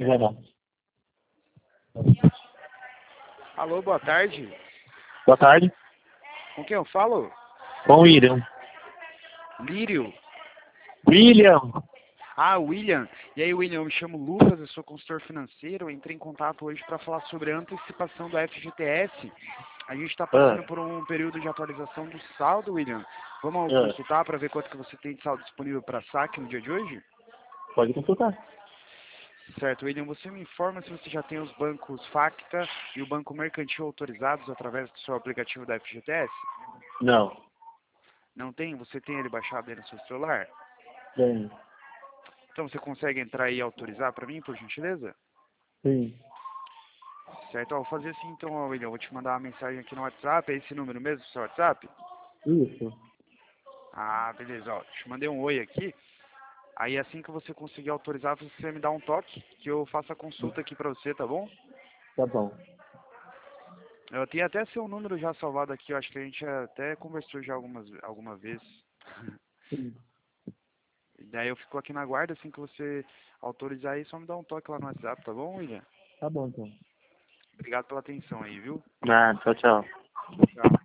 Já não. Alô, boa tarde. Boa tarde. Com quem eu falo? Com o William. Lírio. William! Ah, William. E aí, William, eu me chamo Lucas, eu sou consultor financeiro. Eu entrei em contato hoje para falar sobre a antecipação do FGTS. A gente está passando por um período de atualização do saldo, William. Vamos consultar para ver quanto que você tem de saldo disponível para saque no dia de hoje? Pode consultar. Certo, William, você me informa se você já tem os bancos Facta e o Banco Mercantil autorizados através do seu aplicativo da FGTS? Não. Não tem? Você tem ele baixado aí no seu celular? Tem. Então você consegue entrar aí e autorizar para mim, por gentileza? Sim. Certo, ó, vou fazer assim então, ó, William, eu vou te mandar uma mensagem aqui no WhatsApp, é esse número mesmo, seu WhatsApp? Isso. Ah, beleza, ó, te mandei um oi aqui, aí assim que você conseguir autorizar, você me dá um toque, que eu faço a consulta aqui pra você, tá bom? Tá bom. Eu tenho até seu número já salvado aqui, eu acho que a gente até conversou já alguma vez. Sim. E daí eu fico aqui na guarda, assim que você autorizar aí, só me dá um toque lá no WhatsApp, tá bom, William? Tá bom, então. Obrigado pela atenção aí, viu? Ah, tchau, tchau. Tchau.